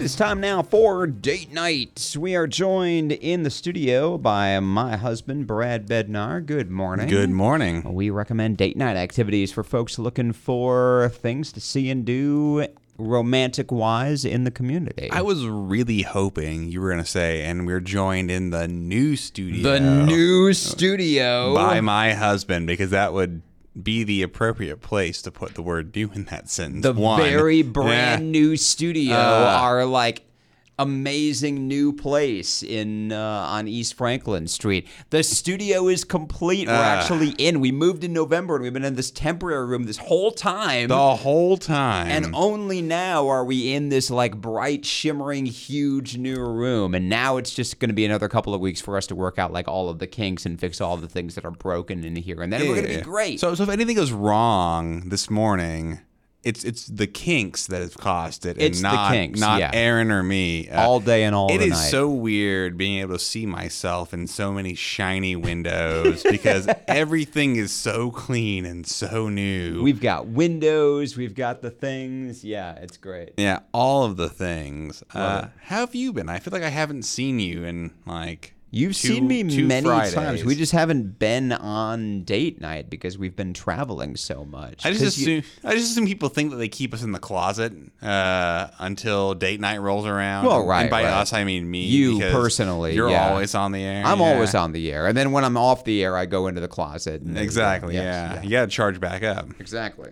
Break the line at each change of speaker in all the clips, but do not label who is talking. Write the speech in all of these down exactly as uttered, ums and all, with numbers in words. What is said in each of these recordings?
is time now for date night. We are joined in the studio by my husband, Brad Bednar. Good morning.
Good morning.
We recommend date night activities for folks looking for things to see and do romantic-wise in the community.
I was really hoping you were going to say, and we're joined in the new studio.
The new studio.
By my husband, because that would be the appropriate place to put the word new in that sentence.
The
One.
very brand
Yeah.
new studio,
Uh,
our like amazing new place in uh, on East Franklin Street. The studio is complete. We're
Uh,
actually in. We moved in November and we've been in this temporary room this whole time.
The whole time.
And only now are we in this like bright, shimmering, huge new room. And now it's just going to be another couple of weeks for us to work out like all of the kinks and fix all the things that are broken in here. And then we're going to
Yeah.
be great.
So, so if anything goes wrong this morning, it's it's the kinks that have caused it, and
It's the
not
kinks,
not
yeah.
Aaron or me. Uh,
all day and all
It
the
is
night.
so weird being able to see myself in so many shiny windows because everything is so clean and so new.
We've got windows. We've got the things. Yeah, it's great.
yeah, all of the things.
Love
Uh, how have you been? I feel like I haven't seen you in like
You've
two-
seen me
two
many
Fridays.
times. We just haven't been on date night because we've been traveling so much.
I just
'Cause you-
assume I just assume people think that they keep us in the closet uh, until date night rolls around.
Well, right,
And by
right.
us, I mean me.
You
because
personally,
You're
yeah.
always on the air.
I'm
yeah.
always on the air. And then when I'm off the air, I go into the closet. And
Exactly.
Yes,
yeah.
yeah.
You got to charge back up.
Exactly.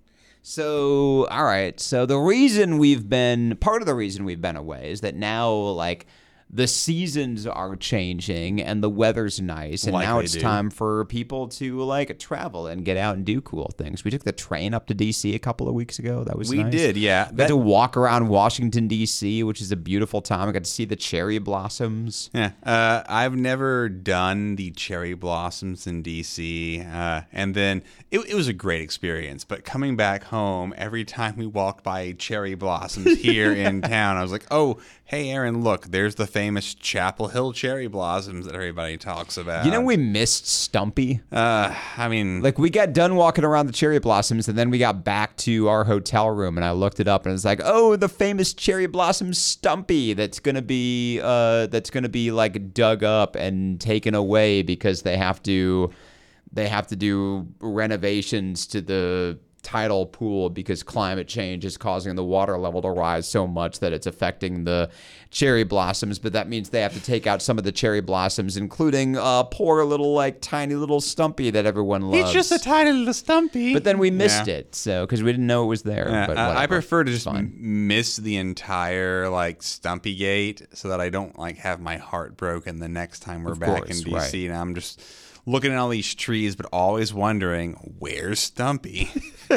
So, all right. So the reason we've been, part of the reason we've been away is that now, like, the seasons are changing and the weather's nice, and
Like
now
they
it's
do.
time for people to like travel and get out and do cool things. We took the train up to D C a couple of weeks ago. That was
We
nice.
did, yeah.
Got
That-
to walk around Washington D C, which is a beautiful time. I got to see the cherry blossoms.
Yeah, uh, I've never done the cherry blossoms in D C, uh, and then it, it was a great experience. But coming back home, every time we walked by cherry blossoms here in town, I was like, "Oh, hey, Aaron, look, there's the famous Chapel Hill cherry blossoms that everybody talks about."
You know, we missed Stumpy.
uh, I mean,
Like, we got done walking around the cherry blossoms, and then we got back to our hotel room, and I looked it up, and it's like, oh, the famous cherry blossom Stumpy that's gonna be, uh, that's gonna be like dug up and taken away because they have to, they have to do renovations to the tidal pool because climate change is causing the water level to rise so much that it's affecting the cherry blossoms. But that means they have to take out some of the cherry blossoms, including uh, poor little, like, tiny little Stumpy that everyone loves.
it's just a tiny little stumpy.
But then we missed
Yeah.
it, so because we didn't know it was there.
Yeah,
but
uh, I
whatever.
prefer to just
Fine.
m- miss the entire like Stumpy Gate so that I don't like have my heart broken the next time we're
Of
back
course,
in D C.
right.
And I'm just looking at all these trees, but always wondering where's Stumpy.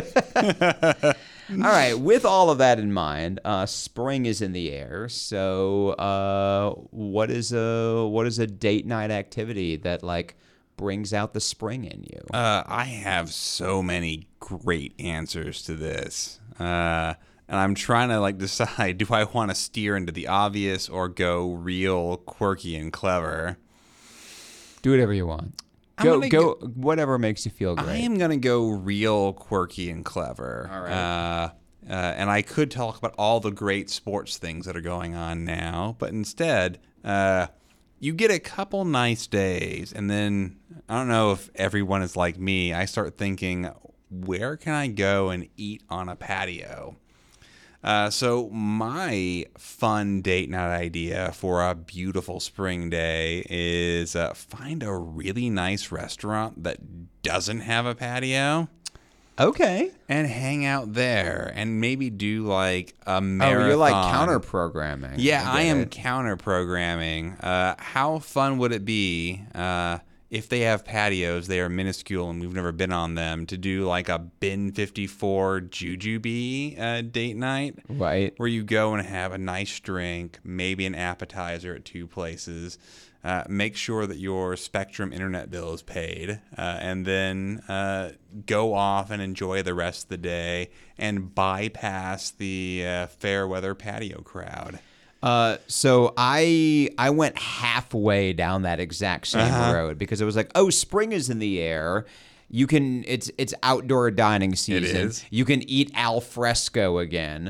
All right, with all of that in mind, uh, spring is in the air. So, uh, what is a what is a date night activity that like brings out the spring in you?
uh, I have so many great answers to this. Uh, and I'm trying to like decide, do I want to steer into the obvious or go real quirky and clever?
Do whatever you want.
I'm
Go,
gonna
go, whatever makes you feel great.
I am going to go real quirky and clever.
All right.
Uh, uh, and I could talk about all the great sports things that are going on now, but instead, uh, you get a couple nice days, and then I don't know if everyone is like me. I start thinking, where can I go and eat on a patio? Uh, so my fun date night idea for a beautiful spring day is uh, find a really nice restaurant that doesn't have a patio
Okay.
and hang out there and maybe do like a
Oh,
marathon.
you're like counter programming.
Yeah, I,
get
am
it.
counter programming. Uh, how fun would it be uh, if they have patios? They are minuscule and we've never been on them to do like a Bin fifty-four Jujube uh, date night.
Right.
Where you go and have a nice drink, maybe an appetizer at two places. Uh, make sure that your Spectrum internet bill is paid, uh, and then uh, go off and enjoy the rest of the day and bypass the uh, fair weather patio crowd.
Uh, so I I went halfway down that exact same
Uh-huh.
road because it was like, oh, spring is in the air. You can it's it's outdoor dining season.
is.
You can eat al fresco again.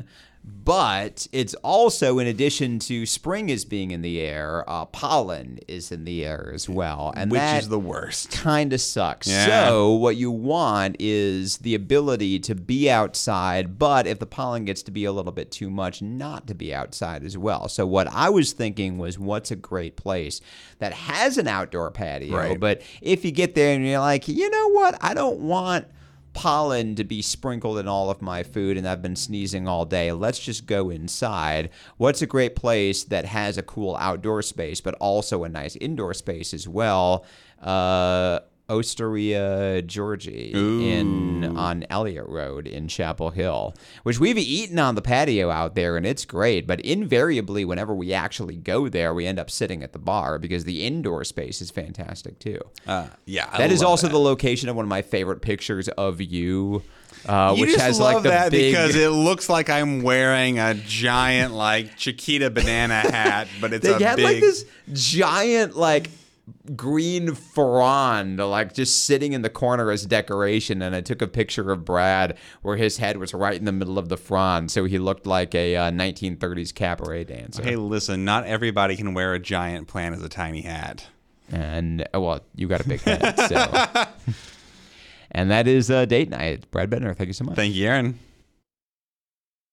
But it's also, in addition to spring is being in the air, uh, pollen is in the air as well. And
Which
that
is the worst.
kind of sucks.
Yeah.
So what you want is the ability to be outside, but if the pollen gets to be a little bit too much, not to be outside as well. So what I was thinking was, what's a great place that has an outdoor patio,
Right.
but if you get there and you're like, you know what, I don't want pollen to be sprinkled in all of my food and I've been sneezing all day. Let's just go inside. What's a great place that has a cool outdoor space, but also a nice indoor space as well? Uh, Osteria Georgie in on Elliott Road in Chapel Hill, which we've eaten on the patio out there, and it's great. But invariably, whenever we actually go there, we end up sitting at the bar because the indoor space is fantastic too.
Uh, yeah, I
That is
love
also
that.
the location of one of my favorite pictures of you, uh,
You
which
just
has
love
like the
that
big.
because it looks like I'm wearing a giant like Chiquita banana hat, but it's
They
a
had
big.
like this giant like green frond like just sitting in the corner as decoration, and I took a picture of Brad where his head was right in the middle of the frond, so he looked like a uh, nineteen thirties cabaret dancer.
Hey, listen, not everybody can wear a giant plant as a tiny hat.
And oh, well, you got a big head, so. And that is uh, date night. Brad Bednar, thank you so much.
Thank you, Aaron.